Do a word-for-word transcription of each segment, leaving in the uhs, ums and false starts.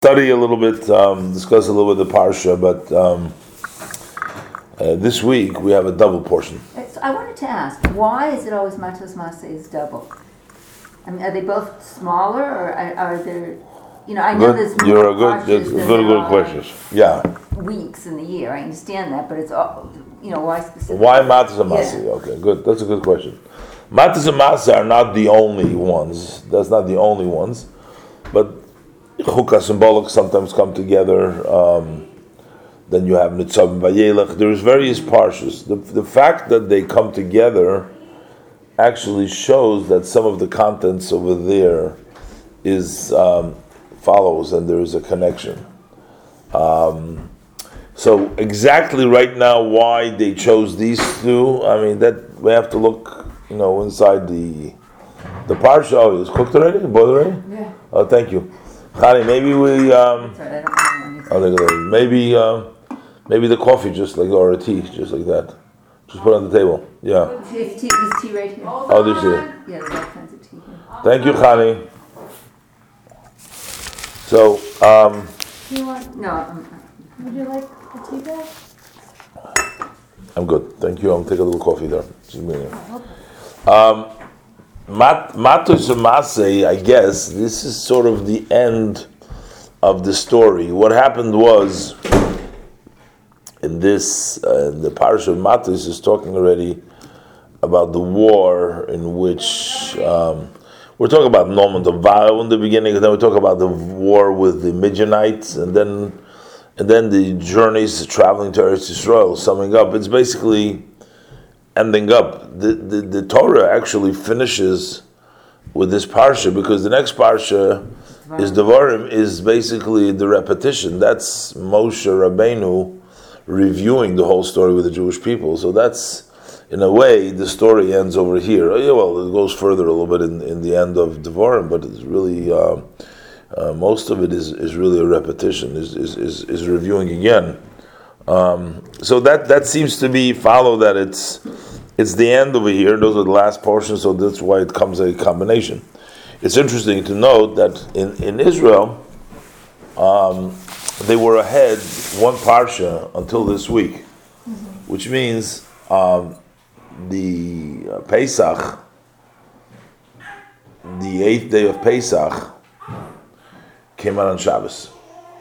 Study a little bit, um, discuss a little bit the parsha, but um, uh, this week we have a double portion. So I wanted to ask, why is it always Matos Maseh is double? I mean, are they both smaller, or are, are there? You know, I know Good. there's more You're a good, parshas good, than good, there good are questions. Yeah. weeks in the year. I understand that, but it's all, you know, why specifically? Why Matas and Yeah. Masi? Okay, good. That's a good question. Matas and Masi are not the only ones. That's not the only ones, but Chukah symbolic sometimes come together. Um, then you have Nitzav and Vayelech. There's various parshas. The, the fact that they come together actually shows that some of the contents over there is um, follows, and there is a connection. Um, so exactly right now, why they chose these two? I mean, that we have to look, you know, inside the the parsha. Oh, it's cooked already, boiled already. Yeah. Oh, thank you. Chani, maybe we, um, Sorry, I don't know anything. oh, look at that. maybe, um, maybe the coffee, just like, or a tea, just like that. Just put it on the table. Yeah. Is tea, is tea right here? Oh, there's it. Yeah, there's all kinds of tea here. Thank you, Chani. So, um, Do you want? No, um, Would you like a tea bag? I'm good. Thank you. I'll take a little coffee there. Just a minute. Um, Mat Matos and Masei, I guess this is sort of the end of the story. What happened was, in this, uh, the parsha of Matos is talking already about the war in which um, we're talking about Noman the Vow in the beginning, and then we talk about the war with the Midianites, and then and then the journeys traveling to Eretz Yisrael. Summing up, it's basically ending up. The, the the Torah actually finishes with this parsha, because the next parsha is Devarim, is basically the repetition. That's Moshe Rabbeinu reviewing the whole story with the Jewish people. So that's, in a way, the story ends over here. Oh, yeah, well, it goes further a little bit in, in the end of Devarim, but it's really uh, uh, most of it is, is really a repetition. Is is is, is reviewing again. Um, so that that seems to be follow that it's it's the end over here. Those are the last portions, so that's why it comes a combination. It's interesting to note that in in Israel, um, they were ahead one parsha until this week, mm-hmm. which means um, the uh, Pesach, the eighth day of Pesach, came out on Shabbos.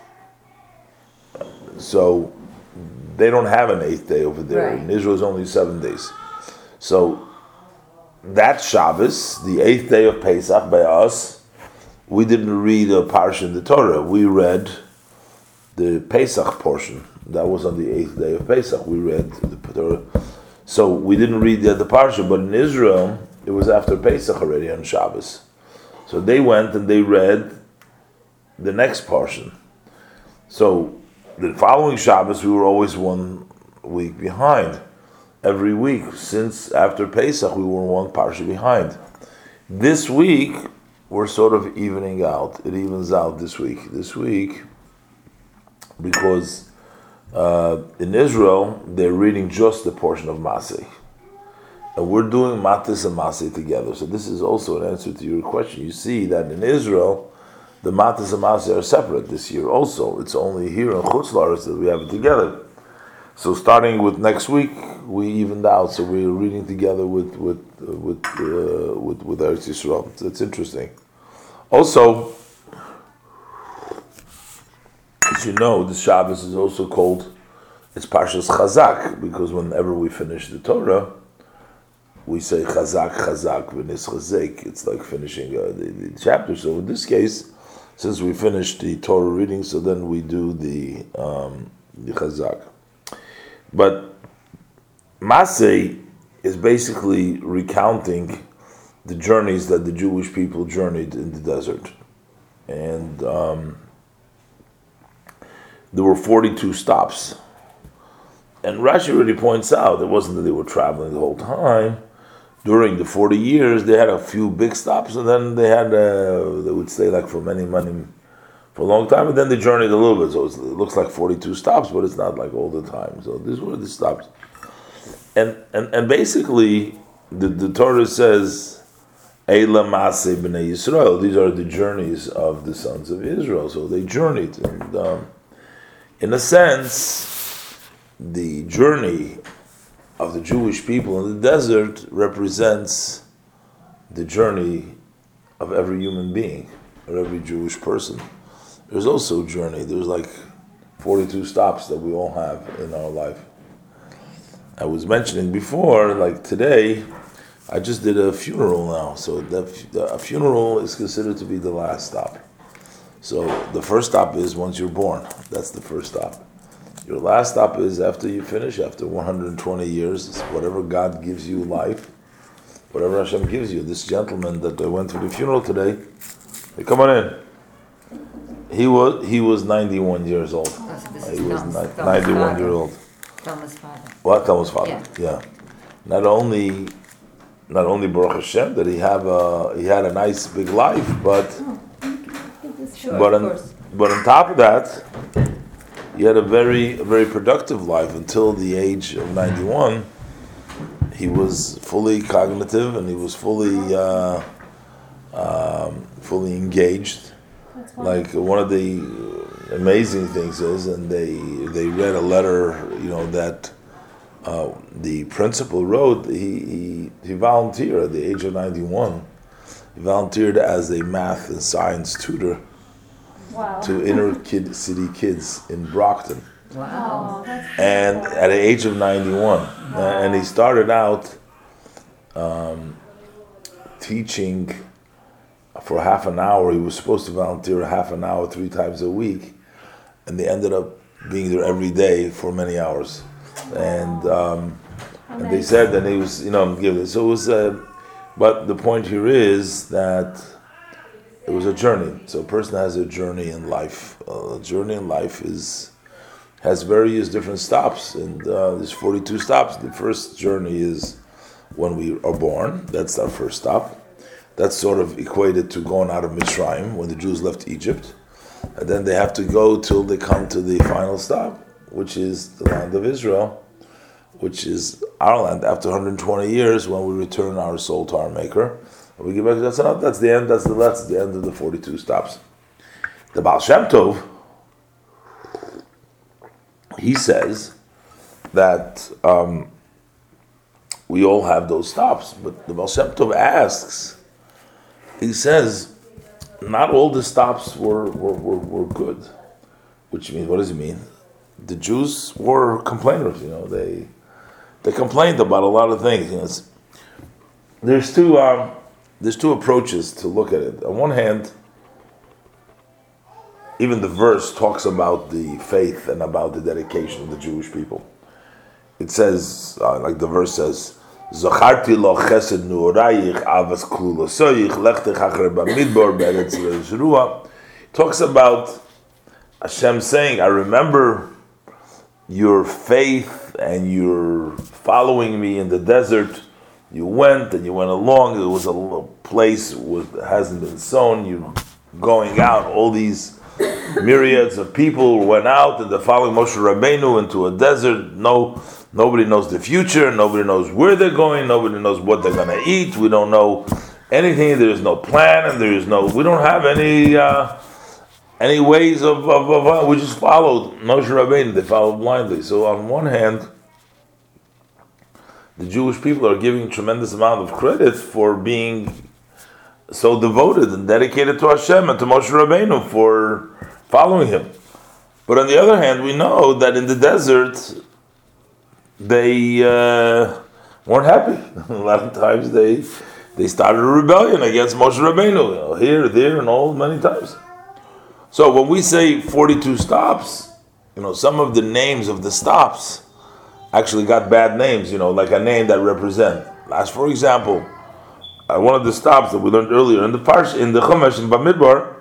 So they don't have an eighth day over there. Right. In Israel, it's only seven days. So that Shabbos, the eighth day of Pesach, by us, we didn't read a parsha in the Torah. We read the Pesach portion. That was on the eighth day of Pesach. We read the Torah. So we didn't read the, the parsha, but in Israel, it was after Pesach already on Shabbos. So they went and they read the next portion. So the following Shabbos, we were always one week behind. Every week, since after Pesach, we were one parsha behind. This week, we're sort of evening out. It evens out this week. This week, because uh, in Israel, they're reading just the portion of Masei. And we're doing Matis and Masei together. So this is also an answer to your question. You see that in Israel, the Matis and Masei are separate this year also. It's only here in Chutz La'aretz that we have it together. So starting with next week, we evened out. So we're reading together with with uh, with, uh, with with Eretz Yisrael. So it's interesting. Also, as you know, the Shabbos is also called, it's Parshas Chazak, because whenever we finish the Torah, we say Chazak, Chazak, V'nis Chazek. It's like finishing uh, the, the chapter. So in this case, since we finished the Torah reading, so then we do the um, the Chazak. But Masei is basically recounting the journeys that the Jewish people journeyed in the desert. And um, there were forty-two stops. And Rashi already points out, it wasn't that they were traveling the whole time. During the forty years, they had a few big stops, and then they had, uh, they would stay like for many, many, for a long time, and then they journeyed a little bit. So it's, it looks like forty-two stops, but it's not like all the time. So these were the stops. And and, and basically, the, the Torah says, Eila Maaseh Bnei Yisrael. These are the journeys of the sons of Israel. So they journeyed, and um, in a sense, the journey of the Jewish people in the desert represents the journey of every human being or every Jewish person. There's also a journey. There's like forty-two stops that we all have in our life. I was mentioning before, like today, I just did a funeral now. So the, a funeral is considered to be the last stop. So the first stop is once you're born. That's the first stop. Your last stop is after you finish, after one hundred twenty years, whatever God gives you life, whatever Hashem gives you. This gentleman that I went to the funeral today, hey, come on in. He was he was ninety-one years old. Oh, so this he is was Tom's- ni- Tom's ninety-one father. year old. Thomas' father. What Tom's father? Yeah. Yeah. Not only, not only Baruch Hashem that he have a he had a nice big life, but Sure, but of on, course. but on top of that, he had a very a very productive life until the age of ninety-one. He was fully cognitive and he was fully uh, um, fully engaged. That's wonderful. Like one of the amazing things is, and they they read a letter, you know, that uh, the principal wrote. He, he he volunteered at the age of ninety-one. He volunteered as a math and science tutor Wow. to inner kid city kids in Brockton, Wow. Oh, that's and at the age of ninety-one, uh, and he started out um, teaching for half an hour. He was supposed to volunteer half an hour three times a week, and they ended up being there every day for many hours. And um, and they said that he was, you know, given. So it was. Uh, but the point here is that it was a journey. So a person has a journey in life. Uh, a journey in life is has various different stops, and uh, there's forty-two stops. The first journey is when we are born. That's our first stop. That's sort of equated to going out of Mitzrayim, when the Jews left Egypt. And then they have to go till they come to the final stop, which is the land of Israel, which is our land after one hundred twenty years, when we return our soul to our Maker. And we give back, that's enough, that's the end, that's the, that's the end of the forty-two stops. The Baal Shem Tov, he says that um, we all have those stops, but the Baal Shem Tov asks, he says, not all the stops were, were, were, were good. Which means, what does it mean? The Jews were complainers, you know, they they complained about a lot of things. You know, it's, there's two um, there's two approaches to look at it. On one hand, even the verse talks about the faith and about the dedication of the Jewish people. It says, uh, like the verse says, Zacharti lo chesed nu'orayich avas klula soyich lechtech achre bamidbar beretz le'zruah. Talks about Hashem saying, I remember your faith and your following me in the desert. You went and you went along. It was a little place that hasn't been sown. You going out. All these myriads of people went out and they're following Moshe Rabbeinu into a desert. No, nobody knows the future. Nobody knows where they're going. Nobody knows what they're going to eat. We don't know anything. There is no plan, and there is no. We don't have any. Uh, Any ways of, of, of uh, we just followed Moshe Rabbeinu, they followed blindly. So on one hand, the Jewish people are giving tremendous amount of credit for being so devoted and dedicated to Hashem and to Moshe Rabbeinu for following him. But on the other hand, we know that in the desert, they uh, weren't happy. A lot of times they they started a rebellion against Moshe Rabbeinu, you know, here, there, and all many times. So when we say forty-two stops, you know, some of the names of the stops actually got bad names, you know, like a name that represent. As for example, uh, one of the stops that we learned earlier in the Parsh, in the Chumash, in Bamidbar,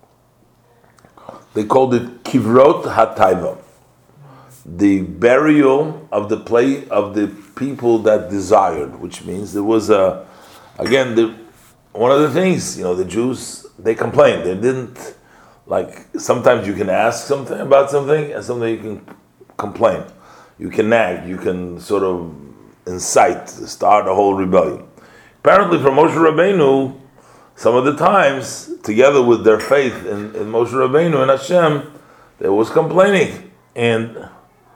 they called it Kivrot HaTaiva, the burial of the play of the people that desired, which means there was a, again, the, one of the things, you know, the Jews, they complained, they didn't. Like, sometimes you can ask something about something, and something you can complain. You can nag, you can sort of incite, start a whole rebellion. apparently for Moshe Rabbeinu, some of the times, together with their faith in, in Moshe Rabbeinu and Hashem, they was complaining. And,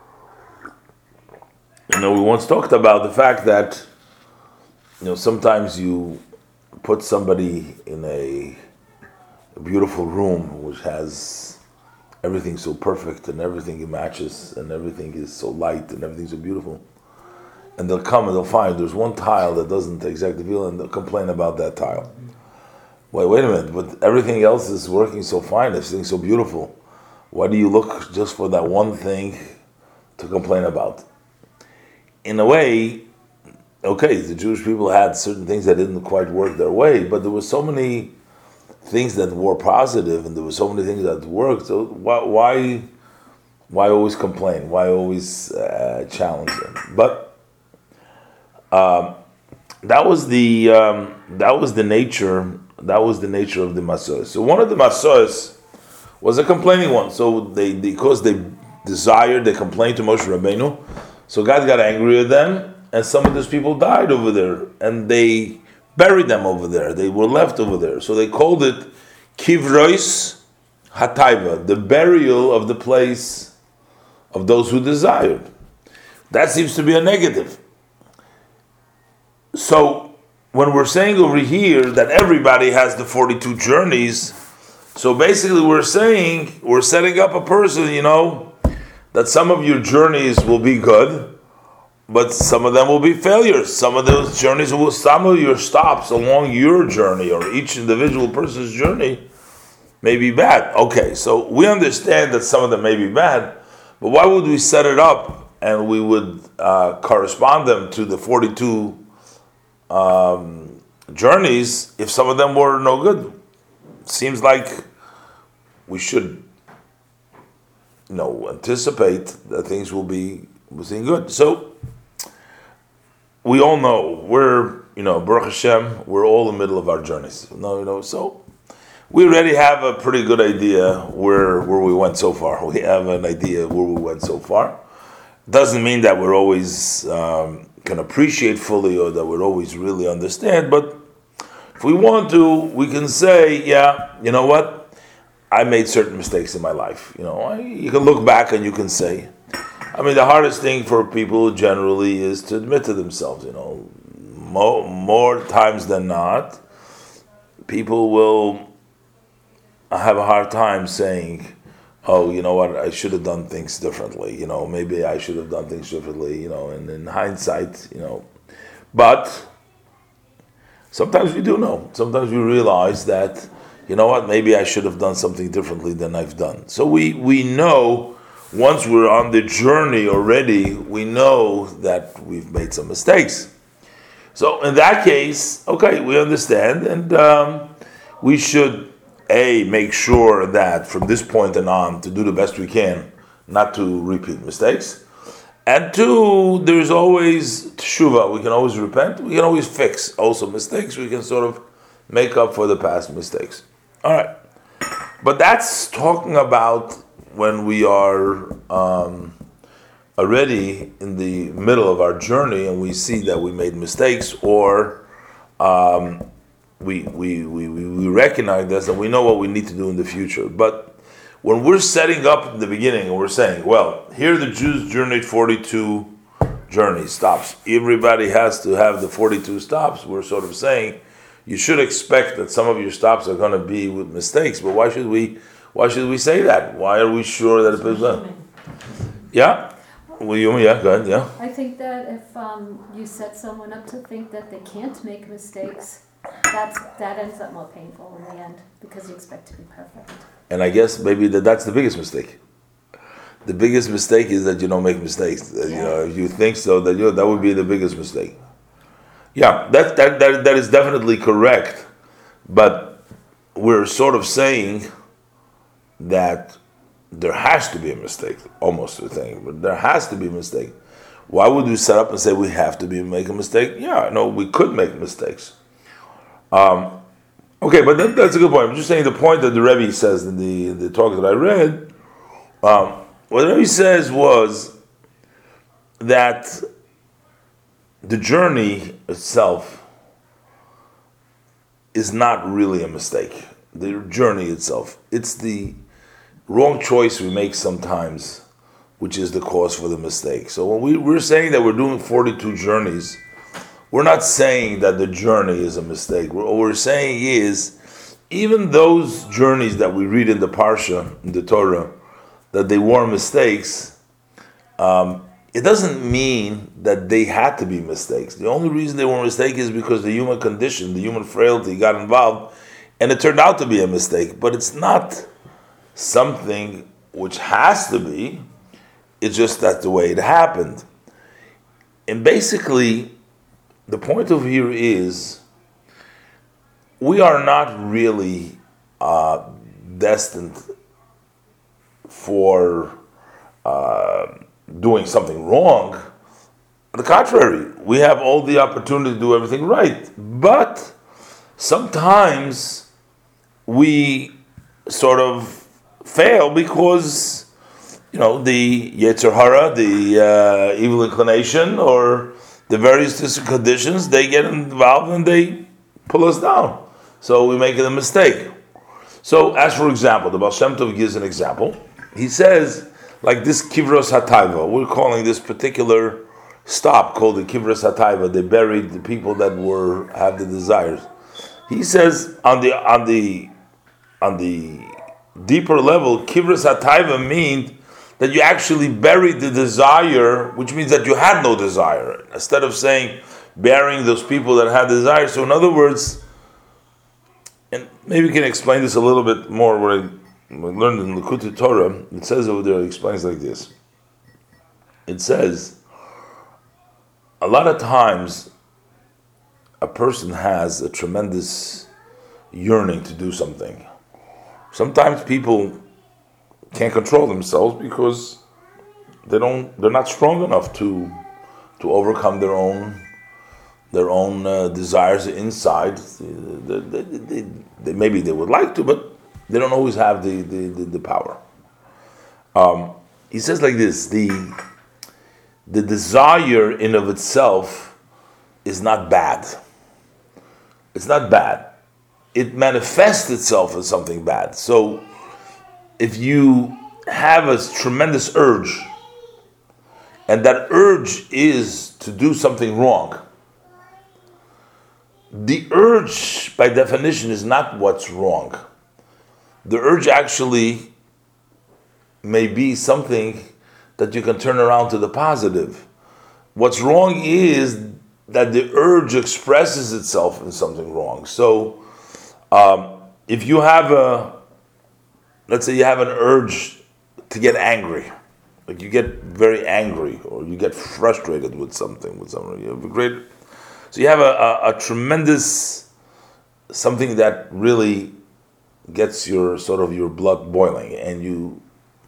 you know, we once talked about the fact that, you know, sometimes you put somebody in a, a beautiful room which has everything so perfect and everything matches and everything is so light and everything so beautiful. And they'll come and they'll find there's one tile that doesn't exactly feel, and they'll complain about that tile. Wait, wait a minute, but everything else is working so fine, everything's so beautiful. Why do you look just for that one thing to complain about? In a way, okay, the Jewish people had certain things that didn't quite work their way, but there were so many things that were positive, and there were so many things that worked. So why, why, why always complain? Why always uh, challenge them? But um, that was the um, that was the nature. That was the nature of the Masos. So one of the Masos was a complaining one. So they because they desired, they complained to Moshe Rabbeinu. So God got angry at them, and some of those people died over there, and they buried them over there. They were left over there. So they called it Kivrois Hataiva, the burial of the place of those who desired. That seems to be a negative. So when we're saying over here that everybody has the forty-two journeys, so basically we're saying, we're setting up a person, you know, that some of your journeys will be good, but some of them will be failures. Some of those journeys will, some of your stops along your journey or each individual person's journey may be bad. Okay, so we understand that some of them may be bad, but why would we set it up and we would uh, correspond them to the forty-two um, journeys if some of them were no good? Seems like we should, you know, anticipate that things will be will seem good. So we all know we're, you know, Baruch Hashem, we're all in the middle of our journeys. No, you know, so we already have a pretty good idea where where we went so far. We have an idea where we went so far. Doesn't mean that we're always um, can appreciate fully or that we'll always really understand, but if we want to, we can say, yeah, you know what? I made certain mistakes in my life. You know, I, you can look back and you can say, I mean, the hardest thing for people generally is to admit to themselves, you know, more, more times than not, people will have a hard time saying, oh, you know what, I should have done things differently, you know, maybe I should have done things differently, you know, and in hindsight, you know, but sometimes we do know. Sometimes we realize that, you know what, maybe I should have done something differently than I've done. So we, we know, once we're on the journey already, we know that we've made some mistakes. So in that case, okay, we understand, and um, we should, A, make sure that from this point and on, to do the best we can, not to repeat mistakes. And two, there's always teshuva. We can always repent. We can always fix also mistakes. We can sort of make up for the past mistakes. All right. But that's talking about when we are um, already in the middle of our journey and we see that we made mistakes, or um, we, we, we, we recognize this and we know what we need to do in the future. But when we're setting up in the beginning and we're saying, well, here the Jews journeyed forty-two journey stops. Everybody has to have the forty-two stops. We're sort of saying you should expect that some of your stops are going to be with mistakes. But why should we? Why should we say that? Why are we sure that it's done? Yeah, well, you, yeah, go ahead. Yeah. I think that if um, you set someone up to think that they can't make mistakes, that's that ends up more painful in the end because you expect to be perfect. And I guess maybe that that's the biggest mistake. The biggest mistake is that you don't make mistakes. That, you know, if you think so, that you know, that would be the biggest mistake. Yeah, that, that that that is definitely correct. But we're sort of saying that there has to be a mistake, almost a thing. But there has to be a mistake. Why would we set up and say we have to be make a mistake? Yeah, no, we could make mistakes. Um, Okay, but that, that's a good point. I'm just saying the point that the Rebbe says in the in the talk that I read. Um, what the Rebbe says was that the journey itself is not really a mistake. The journey itself. It's the wrong choice we make sometimes, which is the cause for the mistake. So when we, we're saying that we're doing forty-two journeys, we're not saying that the journey is a mistake. What we're saying is, even those journeys that we read in the Parsha, in the Torah, that they were mistakes, um, it doesn't mean that they had to be mistakes. The only reason they were mistakes is because the human condition, the human frailty got involved, and it turned out to be a mistake. But it's not something which has to be, it's just that's the way it happened. And basically, the point of here is, we are not really uh, destined for uh, doing something wrong. On the contrary, we have all the opportunity to do everything right. But sometimes we sort of fail because, you know, the Yetzer Hara, the uh, evil inclination, or the various conditions, they get involved and they pull us down. So we make it a mistake. So, as for example, the Baal Shem Tov gives an example. He says, like this Kivros HaTaiva, we're calling this particular stop called the Kivros HaTaiva. They buried the people that were have the desires. He says on the on the on the deeper level, Kivros HaTaiva means that you actually buried the desire, which means that you had no desire. Instead of saying burying those people that had desire. So in other words, and maybe we can explain this a little bit more. What I, what I learned in Likutei Torah, it says over there, it explains like this. It says, a lot of times, a person has a tremendous yearning to do something. Sometimes people can't control themselves because they don't. They're not strong enough to to overcome their own. their own uh, desires inside. They, they, they, they, maybe they would like to, but they don't always have the, the, the, the power. Um, he says like this, the, the desire in of itself is not bad. It's not bad. It manifests itself as something bad. So if you have a tremendous urge, and that urge is to do something wrong, the urge, by definition, is not what's wrong. The urge actually may be something that you can turn around to the positive. What's wrong is that the urge expresses itself in something wrong. So, um, if you have a, let's say you have an urge to get angry, like you get very angry, or you get frustrated with something, with something, you have a great. So you have a, a, a tremendous something that really gets your sort of your blood boiling, and you,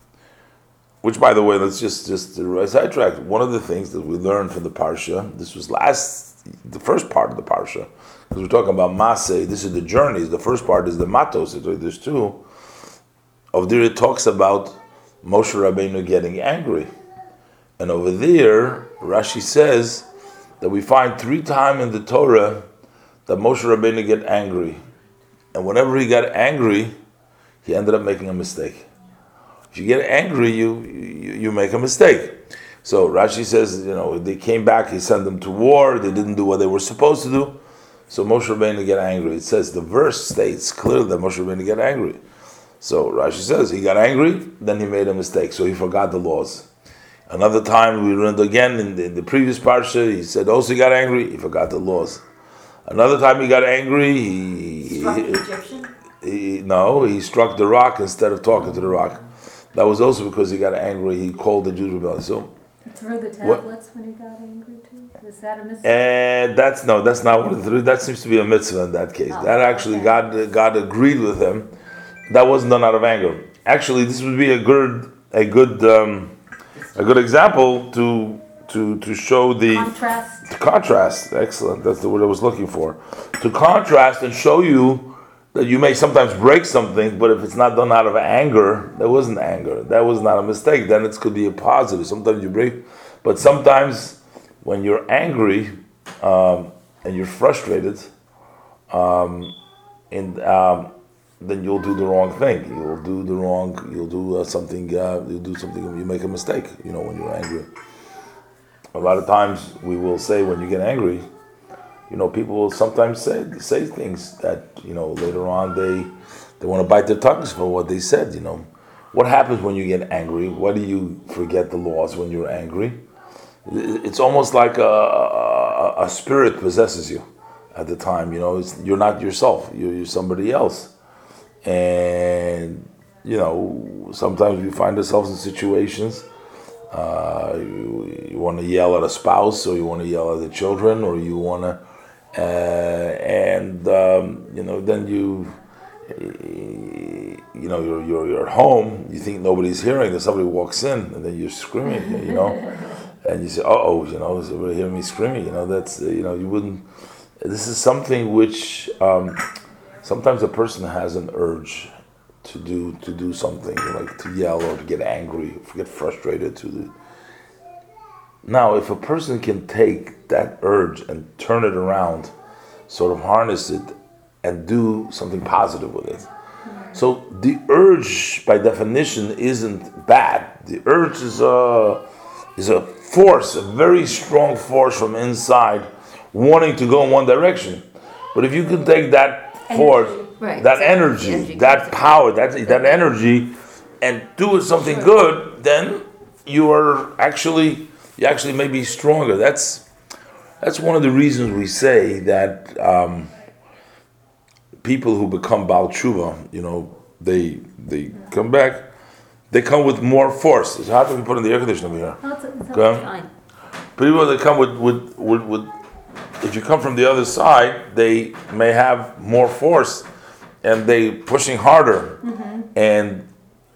which by the way, let's just just sidetrack. One of the things that we learned from the parsha, this was last the first part of the parsha, because we're talking about Maseh. This is the journeys. The first part is the Matos. There's two. Over there it talks about Moshe Rabbeinu getting angry, and over there Rashi says that we find three times in the Torah that Moshe Rabbeinu get angry. And whenever he got angry, he ended up making a mistake. If you get angry, you, you, you make a mistake. So Rashi says, you know, they came back, he sent them to war, they didn't do what they were supposed to do. So Moshe Rabbeinu get angry. It says, the verse states clearly that Moshe Rabbeinu get angry. So Rashi says, he got angry, then he made a mistake, so he forgot the laws. Another time we learned again in the, in the previous parsha, he said also he got angry, he forgot the laws. Another time he got angry, he... Struck he, the Egyptian? He, no, he struck the rock instead of talking to the rock. That was also because he got angry, he called the Jews rebellious. So, threw the tablets when he got angry too? Was that a mitzvah? and that's, no, that's not what it threw. That seems to be a mitzvah in that case. Oh, that actually, okay. God God agreed with him. That wasn't done out of anger. Actually, this would be a good a good... Um, A good example to to to show the Contrast. to contrast. Excellent. That's the word I was looking for. To contrast and show you that you may sometimes break something, but if it's not done out of anger, that wasn't anger. That was not a mistake. Then it could be a positive. Sometimes you break, but sometimes when you're angry um, and you're frustrated, um, and um, then you'll do the wrong thing. You'll do the wrong. You'll do uh, something. Uh, you'll do something. You make a mistake. You know, when you're angry. A lot of times we will say when you get angry, you know, people will sometimes say say things that, you know, later on they they want to bite their tongues for what they said. You know, what happens when you get angry? What do you forget the laws when you're angry? It's almost like a, a, a spirit possesses you at the time. You know, it's, you're not yourself. You're, you're somebody else. And, you know, sometimes we find ourselves in situations, uh, you, you want to yell at a spouse, or you want to yell at the children, or you want to, uh, and, um, you know, then you, you know, you're, you're, you're at home, you think nobody's hearing, then somebody walks in, and then you're screaming, you know, and you say, uh-oh, you know, somebody hear me screaming, you know, that's, uh, you know, you wouldn't, this is something which, um, sometimes a person has an urge to do to do something, like to yell or to get angry, or to get frustrated. To do. Now, if a person can take that urge and turn it around, sort of harness it, and do something positive with it. So the urge, by definition, isn't bad. The urge is a is a force, a very strong force from inside, wanting to go in one direction. But if you can take that force, right, that energy, energy that power, that that energy, and do something sure. good, then you are actually you actually may be stronger. That's that's one of the reasons we say that um, people who become Baal Tshuva, you know, they they come back, they come with more force. It's hard to be put in the air conditioner over here. Oh, it's, it's okay? fine. People that come with with, with with if you come from the other side, they may have more force, and they pushing harder. Mm-hmm. And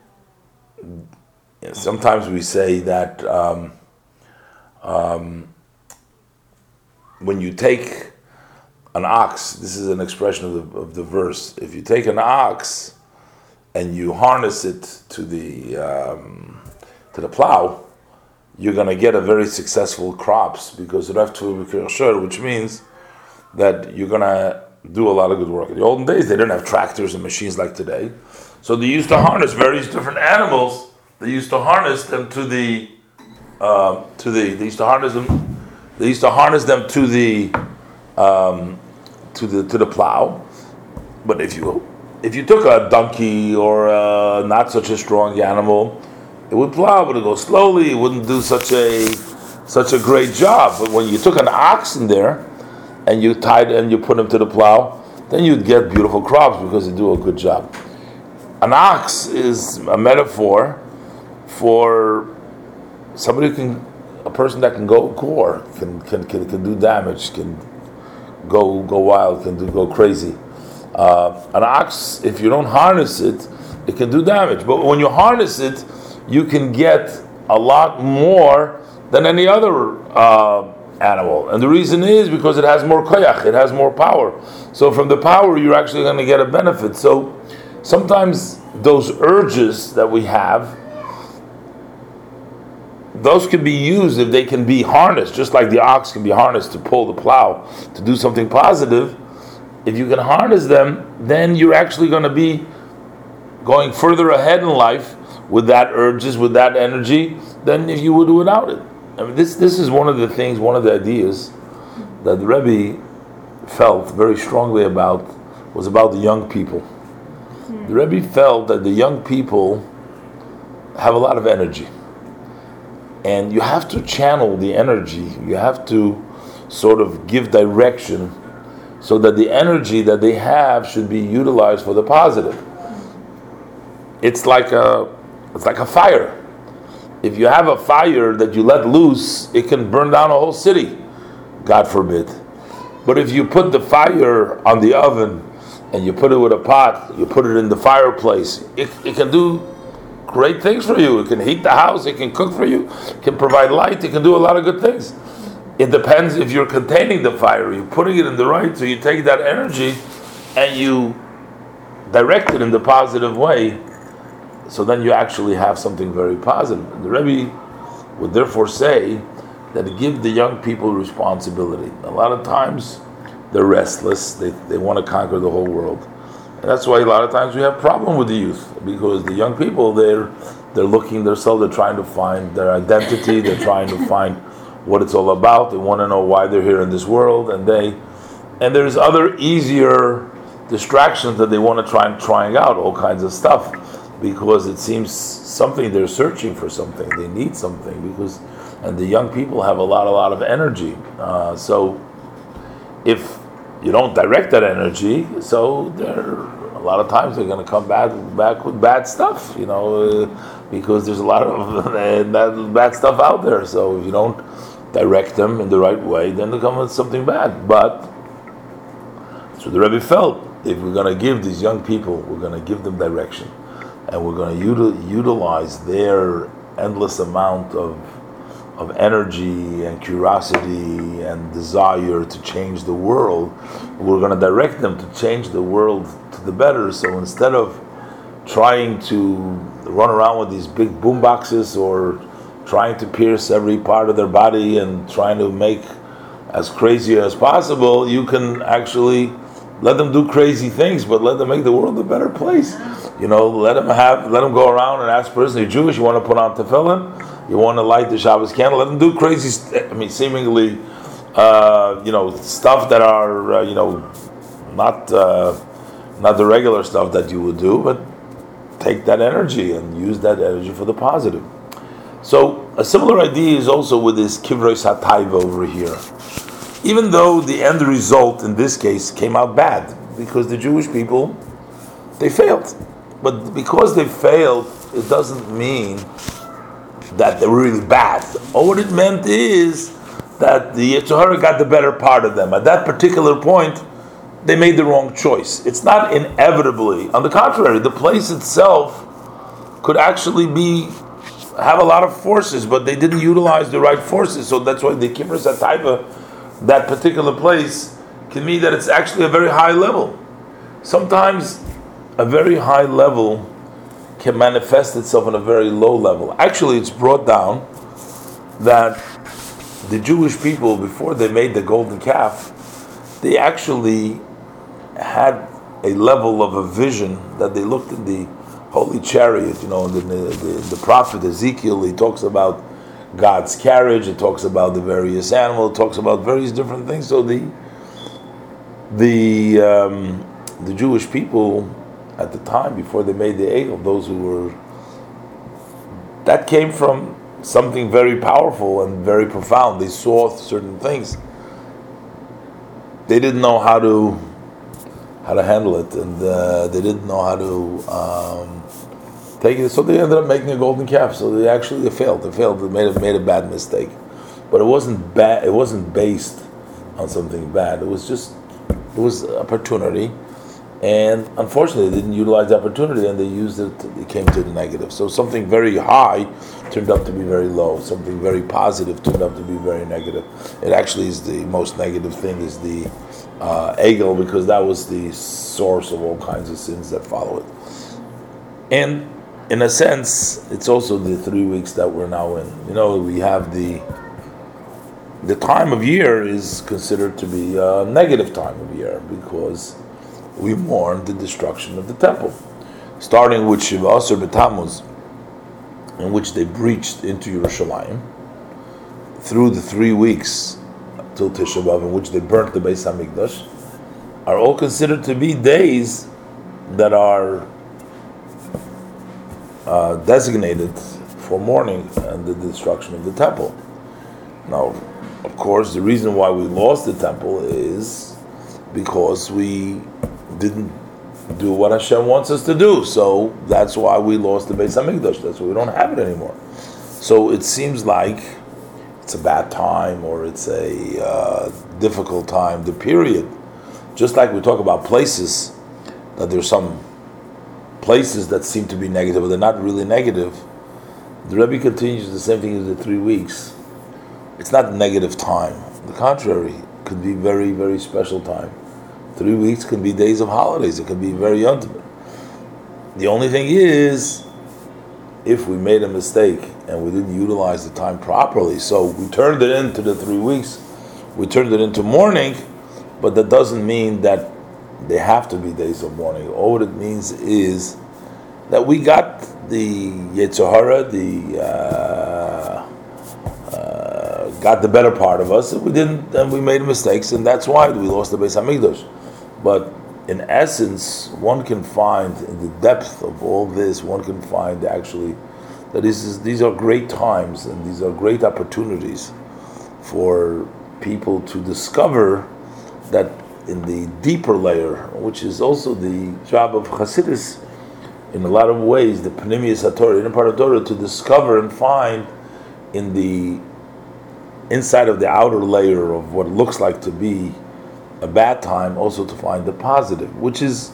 sometimes we say that um, um, when you take an ox, this is an expression of the, of the verse. If you take an ox and you harness it to the um, to the plow, you're going to get a very successful crops, because which means that you're going to do a lot of good work. In the olden days, they didn't have tractors and machines like today, so they used to harness various different animals. They used to harness them to the uh, to the. They used to harness them. They used to harness them to the um, to the to the plow. But if you if you took a donkey or a not such a strong animal, it would plow, but it would go slowly. It wouldn't do such a such a great job. But when you took an ox in there and you tied and you put him to the plow, then you'd get beautiful crops because they do a good job. An ox is a metaphor for somebody who can, a person that can go gore, can can can, can do damage, can go go wild, can do go crazy. Uh, an ox, if you don't harness it, it can do damage. But when you harness it, you can get a lot more than any other uh, animal. And the reason is because it has more koyach, it has more power. So from the power, you're actually going to get a benefit. So sometimes those urges that we have, those can be used if they can be harnessed, just like the ox can be harnessed to pull the plow, to do something positive. If you can harness them, then you're actually going to be going further ahead in life with that urges, with that energy, than if you would without it. I mean, this this is one of the things, one of the ideas that the Rebbe felt very strongly about, was about the young people. Mm. The Rebbe felt that the young people have a lot of energy. And you have to channel the energy, you have to sort of give direction so that the energy that they have should be utilized for the positive. It's like a It's like a fire. If you have a fire that you let loose, it can burn down a whole city, God forbid. But if you put the fire on the oven and you put it with a pot, you put it in the fireplace, it, it can do great things for you. It can heat the house, it can cook for you, it can provide light, it can do a lot of good things. It depends if you're containing the fire, you're putting it in the right, so you take that energy and you direct it in the positive way. So then you actually have something very positive. And the Rebbe would therefore say that give the young people responsibility. A lot of times they're restless, they, they want to conquer the whole world. And that's why a lot of times we have problem with the youth, because the young people, they're they're looking themselves, they're trying to find their identity, they're trying to find what it's all about, they want to know why they're here in this world, and they and there's other easier distractions that they want to try and trying out, all kinds of stuff, because it seems something, they're searching for something, they need something, because and the young people have a lot a lot of energy. Uh, so if you don't direct that energy, so they're a lot of times they're going to come back back with bad stuff, you know, uh, because there's a lot of that bad stuff out there. So if you don't direct them in the right way, then they come with something bad. But so the Rebbe felt, if we're going to give these young people, we're going to give them direction, and we're going to util- utilize their endless amount of of energy and curiosity and desire to change the world, we're going to direct them to change the world to the better. So instead of trying to run around with these big boom boxes or trying to pierce every part of their body and trying to make as crazy as possible, you can actually let them do crazy things, but let them make the world a better place. You know, let them have, let them go around and ask a person, you're Jewish, you want to put on tefillin? You want to light the Shabbos candle? Let them do crazy, st- I mean, seemingly, uh, you know, stuff that are, uh, you know, not uh, not the regular stuff that you would do, but take that energy and use that energy for the positive. So a similar idea is also with this Kivrei Sataiva over here. Even though the end result in this case came out bad, because the Jewish people, they failed. But because they failed, it doesn't mean that they were really bad. All what it meant is that the Yetzer Hara got the better part of them. At that particular point, they made the wrong choice. It's not inevitably. On the contrary, the place itself could actually be have a lot of forces, but they didn't utilize the right forces. So that's why the Kivrei Sataiva, that particular place, can mean that it's actually a very high level. Sometimes a very high level can manifest itself on a very low level. Actually, it's brought down that the Jewish people, before they made the golden calf, they actually had a level of a vision that they looked in the holy chariot. You know, the, the, the prophet Ezekiel, he talks about God's carriage, it talks about the various animals, it talks about various different things. So the the um, the Jewish people at the time, before they made the Egel, those who were, that came from something very powerful and very profound. They saw certain things. They didn't know how to how to handle it, and uh, they didn't know how to um, take it. So they ended up making a golden calf. So they actually they failed. They failed. They made a, made a bad mistake. But it wasn't bad. It wasn't based on something bad. It was just it was opportunity. And unfortunately, they didn't utilize the opportunity, and they used it. It came to the negative. So something very high turned out to be very low. Something very positive turned out to be very negative. It actually is the most negative thing is the uh, egel, because that was the source of all kinds of sins that follow it. And in a sense, it's also the three weeks that we're now in. You know, we have the the time of year is considered to be a negative time of year because we mourn the destruction of the temple, starting with Shiva Asar B'Tammuz, in which they breached into Yerushalayim, through the three weeks till Tisha B'Av, in which they burnt the Beis Hamikdash, are all considered to be days that are uh, designated for mourning and the destruction of the temple. Now, of course, the reason why we lost the temple is because we didn't do what Hashem wants us to do. So that's why we lost the Beis Hamikdash. That's why we don't have it anymore. So it seems like it's a bad time, or it's a uh, difficult time, the period. Just like we talk about places, that there's some places that seem to be negative, but they're not really negative. The Rebbe continues the same thing as the three weeks. It's not negative time. On the contrary, it could be very, very special time. Three weeks can be days of holidays. It can be very intimate. The only thing is, if we made a mistake and we didn't utilize the time properly, so we turned it into the three weeks, we turned it into mourning, but that doesn't mean that they have to be days of mourning. All what it means is that we got the Yetzer Hara, the uh, uh, got the better part of us. We didn't, and we made mistakes, and that's why we lost the Beis Hamikdash. But in essence, one can find in the depth of all this, one can find actually that this is, these are great times and these are great opportunities for people to discover that in the deeper layer, which is also the job of Hasidus, in a lot of ways, the Pnimius HaTorah, inner part of Torah, to discover and find in the inside of the outer layer of what looks like to be a bad time, also to find the positive, which is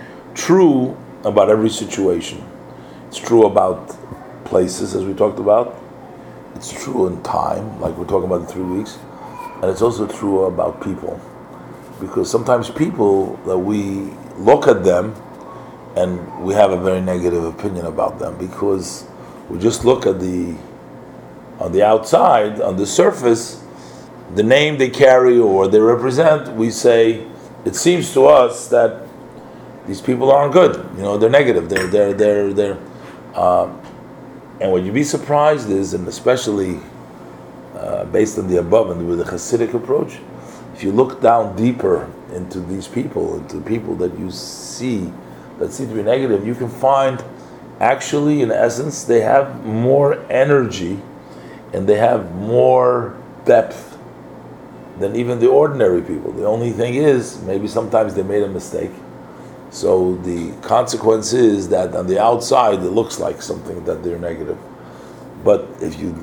true about every situation. It's true about places, as we talked about. It's true in time, like we're talking about the three weeks. And it's also true about people. Because sometimes people, that we look at them and we have a very negative opinion about them, because we just look at the, on the outside, on the surface, the name they carry or they represent, we say, it seems to us that these people aren't good. You know, they're negative. They're, they're, they're, they're, uh, and what you'd be surprised is, and especially uh, based on the above and with the Hasidic approach, if you look down deeper into these people, into people that you see that seem to be negative, you can find actually, in essence, they have more energy and they have more depth than even the ordinary people. The only thing is, maybe sometimes they made a mistake. So the consequence is that on the outside it looks like something that they're negative. But if you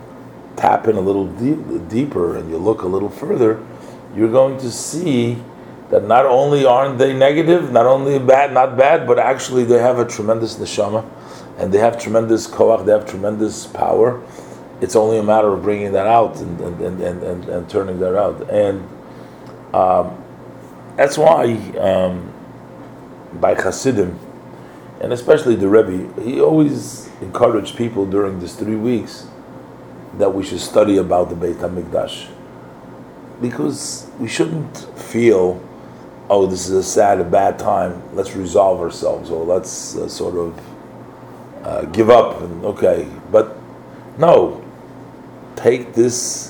tap in a little deep, deeper and you look a little further, you're going to see that not only aren't they negative, not only bad, not bad, but actually they have a tremendous neshama, and they have tremendous koach, they have tremendous power. It's only a matter of bringing that out and and, and, and, and, and turning that out. And um, that's why um, by Hasidim, and especially the Rebbe, he always encouraged people during these three weeks that we should study about the Beit HaMikdash. Because we shouldn't feel, oh, this is a sad, a bad time, let's resolve ourselves, or let's uh, sort of uh, give up, and okay. But no, take this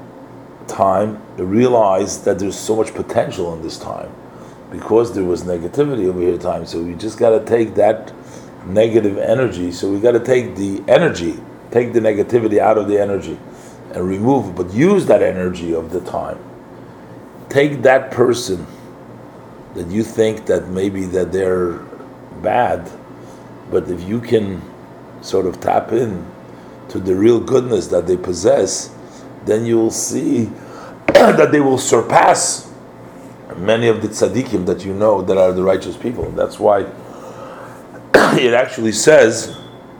time to realize that there's so much potential in this time, because there was negativity over here time. So we just got to take that negative energy. So we got to take the energy, take the negativity out of the energy, and remove it. But use that energy of the time. Take that person that you think that maybe that they're bad, but if you can sort of tap in to the real goodness that they possess, then you will see that they will surpass many of the tzaddikim that you know that are the righteous people. And that's why it actually says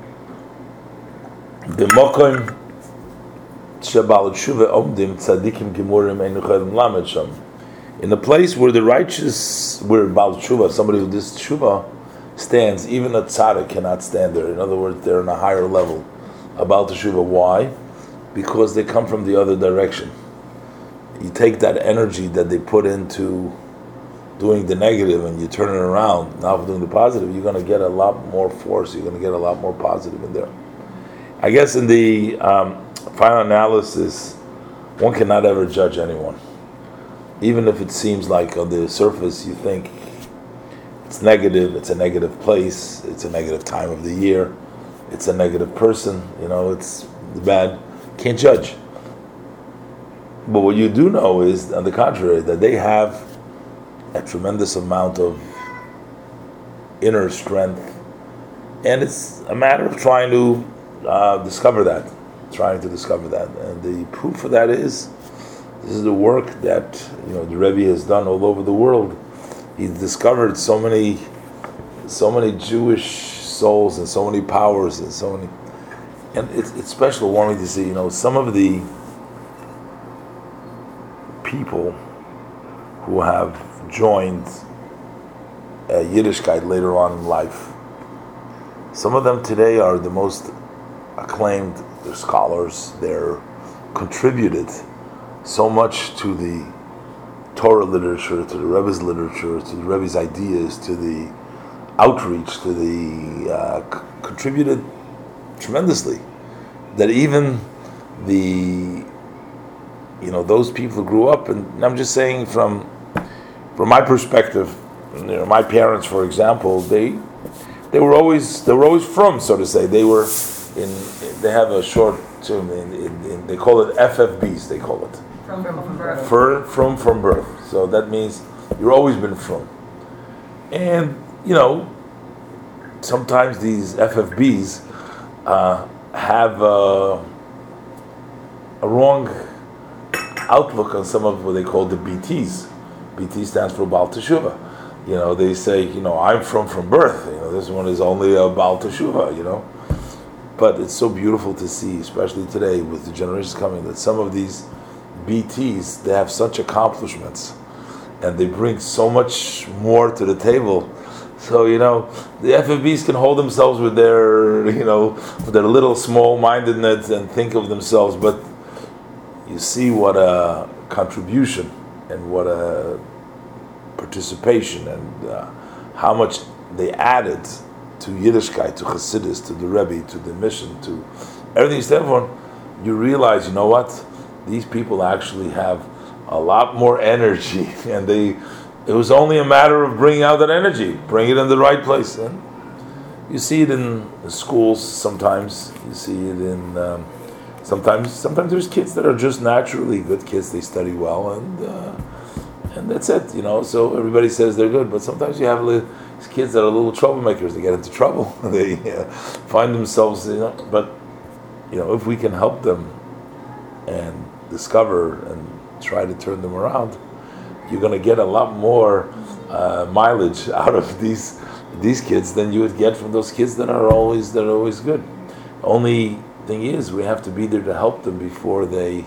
the mokom shebal tshuva omdim tzaddikim gemurim einu chayim lamed sham. In a place where the righteous, where Baal Tshuva, somebody who does Tshuva, stands, even a tzaddik cannot stand there. In other words, they're on a higher level. About Tshuva, why? Because they come from the other direction. You take that energy that they put into doing the negative and you turn it around, now for doing the positive, you're going to get a lot more force, you're going to get a lot more positive in there. I guess in the um, final analysis, one cannot ever judge anyone. Even if it seems like on the surface you think it's negative, it's a negative place, it's a negative time of the year, it's a negative person, you know, it's bad, can't judge. But what you do know is, on the contrary, that they have a tremendous amount of inner strength, and it's a matter of trying to uh, discover that, trying to discover that. And the proof of that is, this is the work that, you know, the Rebbe has done all over the world. He's discovered so many, so many Jewish souls and so many powers and so many, and it's it's special warming to see, you know, some of the people who have joined uh, Yiddishkeit later on in life. Some of them today are the most acclaimed. They're scholars. They're contributed so much to the Torah literature, to the Rebbe's literature, to the Rebbe's ideas, to the outreach, to the uh, c- contributed tremendously. That even the, you know, those people who grew up, and I'm just saying from from my perspective, you know, my parents, for example, they they were always they were always from, so to say. They were in. They have a short term. In, in, in, they call it F F Bs. They call it From, from, from birth. For, from from birth. So that means you've always been from. And you know, sometimes these F F Bs uh, have uh, a wrong outlook on some of what they call the B Ts. B T stands for Baal Teshuvah. You know, they say, you know, I'm from from birth. You know, this one is only a Baal Teshuvah, you know. But it's so beautiful to see, especially today with the generations coming, that some of these B Ts, they have such accomplishments and they bring so much more to the table. So, you know, the F F Bs can hold themselves with their, you know, with their little small-mindedness and think of themselves, but you see what a contribution and what a participation and uh, how much they added to Yiddishkeit, to Chassidus, to the Rebbe, to the mission, to everything you stand for. You realize, you know what? These people actually have a lot more energy, and they. It was only a matter of bringing out that energy, bring it in the right place. And you see it in the schools sometimes. You see it in um, sometimes. Sometimes there's kids that are just naturally good kids. They study well, and uh, and that's it. You know. So everybody says they're good, but sometimes you have li- these kids that are little troublemakers. They get into trouble. they uh, find themselves. You know. But you know, if we can help them and discover and try to turn them around, you're going to get a lot more uh, mileage out of these these kids than you would get from those kids that are always that are always good. Only thing is, we have to be there to help them before they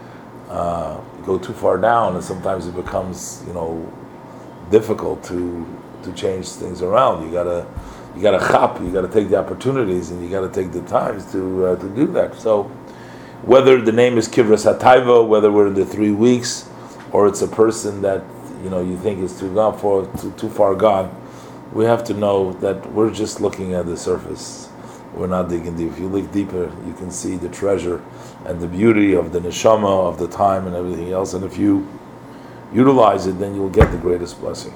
uh, go too far down, and sometimes it becomes, you know, difficult to to change things around. You gotta you gotta chop, you gotta take the opportunities, and you gotta take the times to uh, to do that. So, whether the name is Kivras Hataiva, whether we're in the three weeks, or it's a person that, you know, you think is too gone for too, too far gone, we have to know that we're just looking at the surface. We're not digging deep. If you look deeper, you can see the treasure and the beauty of the neshama, of the time and everything else. And if you utilize it, then you'll get the greatest blessing.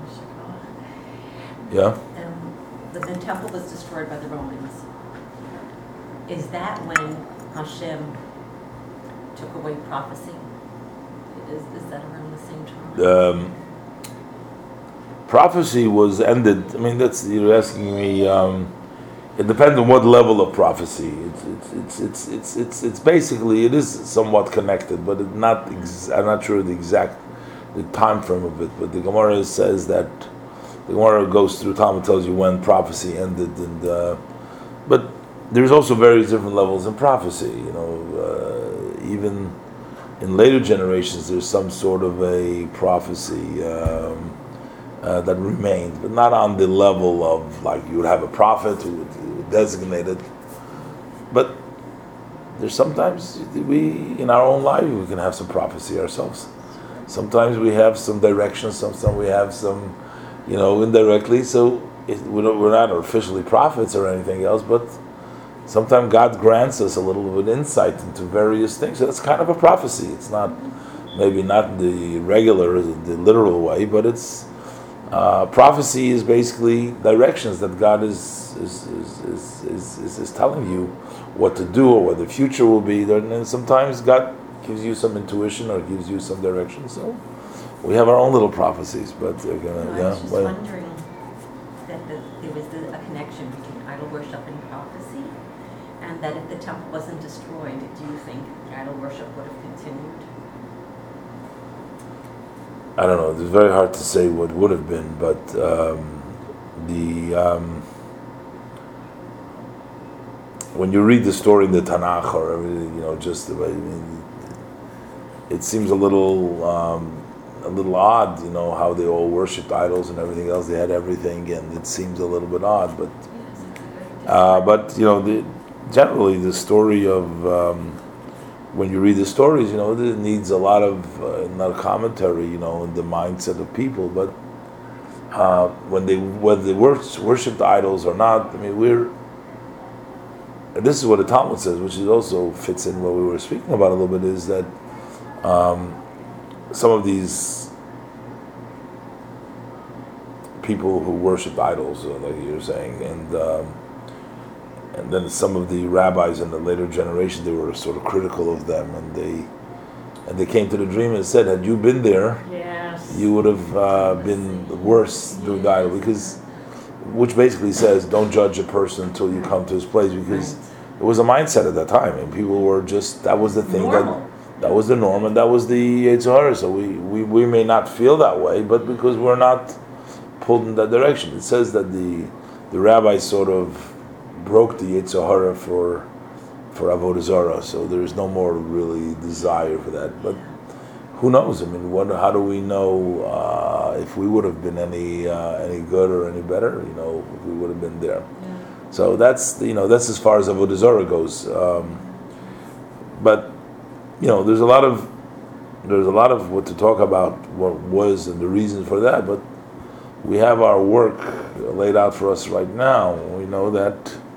Yeah? Um, the, the temple was destroyed by the Romans. Is that when Hashem took away prophecy? Is, is that around the same time? Um, prophecy was ended. I mean, that's, you're asking me. Um, it depends on what level of prophecy. It's it's it's it's it's it's, it's basically, it is somewhat connected, but it's not. Ex- I'm not sure the exact the time frame of it. But the Gemara says that the Gemara goes through time and tells you when prophecy ended, and uh, but there's also various different levels in prophecy. You know, uh, even in later generations, there's some sort of a prophecy um, uh, that remained, but not on the level of, like, you would have a prophet who would, who would designate it. But there's sometimes we, in our own life, we can have some prophecy ourselves. Sometimes we have some direction, sometimes we have some, you know, indirectly. So it, we're not we're not officially prophets or anything else, but sometimes God grants us a little bit of insight into various things. So it's kind of a prophecy. It's not, maybe not the regular, the literal way, but it's uh, prophecy is basically directions that God is is is, is is is is telling you what to do or what the future will be. And sometimes God gives you some intuition or gives you some direction. So we have our own little prophecies, but they're gonna. No, I yeah, was just well, wondering that the, there was the, a connection between idol worship and prophecy. And that if the temple wasn't destroyed, do you think idol worship would have continued? I don't know. It's very hard to say what would have been, but um, the um, when you read the story in the Tanakh or everything, you know, just the way, I mean, it seems a little um, a little odd, you know, how they all worshipped idols and everything else. They had everything, and it seems a little bit odd, but uh, but you know the. Generally, the story of um, when you read the stories, you know, it needs a lot of uh, not commentary, you know, in the mindset of people. But uh, when they whether they wor- worshipped idols or not, I mean, we're. And this is what the Talmud says, which is also fits in what we were speaking about a little bit, is that um, some of these people who worship idols, uh, like you're saying, and um, and then some of the rabbis in the later generation, they were sort of critical of them, and they and they came to the dream and said, had you been there, Yes. you would have uh, been worse doing the idol, because, which basically says, don't judge a person until you come to his place, because it was a mindset at that time, and people were just, that was the thing, Normal. that that was the norm, and that was the Yetzer Hara. So we, we, we may not feel that way, but because we're not pulled in that direction. It says that the the rabbis sort of broke the Yetzer Hara for for Avodah Zarah, so there's no more really desire for that. But who knows? I mean, what, how do we know uh, if we would have been any uh, any good or any better? You know, if we would have been there. Yeah. So that's, you know, that's as far as Avodah Zarah goes. Um, but you know, there's a lot of there's a lot of what to talk about, what was and the reasons for that. But we have our work laid out for us right now. We know that,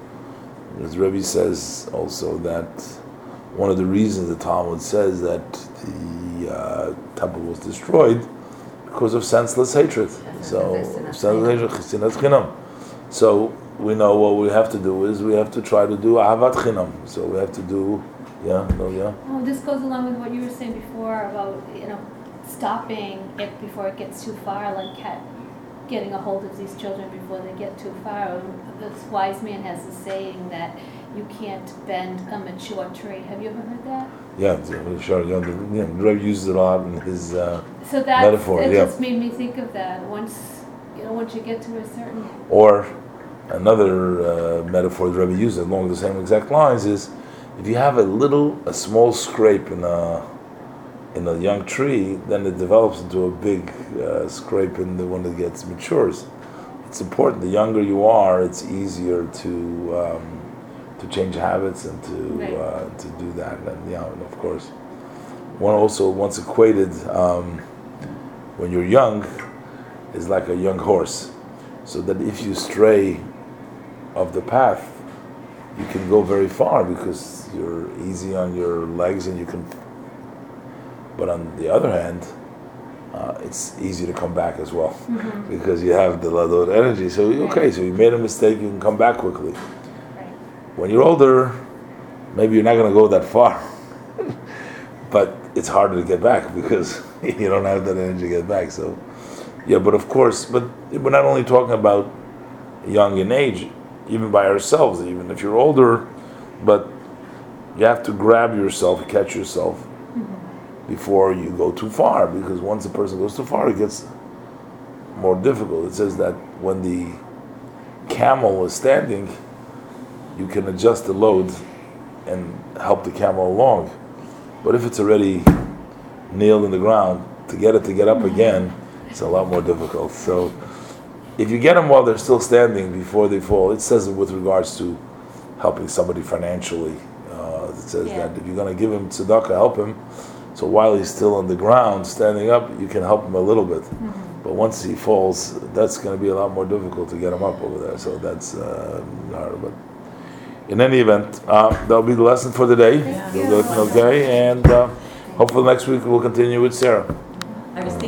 as Rebbe says also, that one of the reasons the Talmud says that the uh, temple was destroyed because of senseless hatred. So senseless hatred, chisinat chinam. So we know what we have to do is we have to try to do ahavat chinam. So we have to do, yeah, no, yeah. Well, this goes along with what you were saying before about, you know, stopping it before it gets too far, like cat, getting a hold of these children before they get too far. This wise man has a saying that you can't bend a mature tree. Have you ever heard that? Yeah, it's- sure. Yeah, the, yeah, the Rebbe uses it a lot in his. Uh, So that Metaphor, it yeah. just made me think of that. Once, you know, once you get to a certain, Or another uh, metaphor the Rebbe uses along the same exact lines is, if you have a little, a small scrape in a in a young tree, then it develops into a big uh, scrape in the one that gets matures. It's important. The younger you are, it's easier to um, to change habits and to Right. uh, to do that. And yeah, and of course, one also once equated um, when you're young is like a young horse, so that if you stray of the path, you can go very far because you're easy on your legs and you can. But on the other hand, uh, it's easy to come back as well mm-hmm. because you have the lot energy. So okay, so you made a mistake, you can come back quickly. right. When you're older, maybe you're not going to go that far, but it's harder to get back because you don't have that energy to get back. So yeah, but of course, but we're not only talking about young in age, even by ourselves, even if you're older, but you have to grab yourself, catch yourself mm-hmm. before you go too far, because once a person goes too far, it gets more difficult. It says that when the camel is standing, you can adjust the load and help the camel along. But if it's already nailed in the ground, to get it to get up again, it's a lot more difficult. So if you get them while they're still standing before they fall, it says it with regards to helping somebody financially. Uh, it says Yeah. that if you're going to give him tzedakah, help him. So while he's still on the ground, standing up, you can help him a little bit. Mm-hmm. But once he falls, that's going to be a lot more difficult to get him up over there. So that's uh, hard. But in any event, uh, that'll be the lesson for today. Thank You'll you. do it, okay, and uh, hopefully next week we'll continue with Sarah.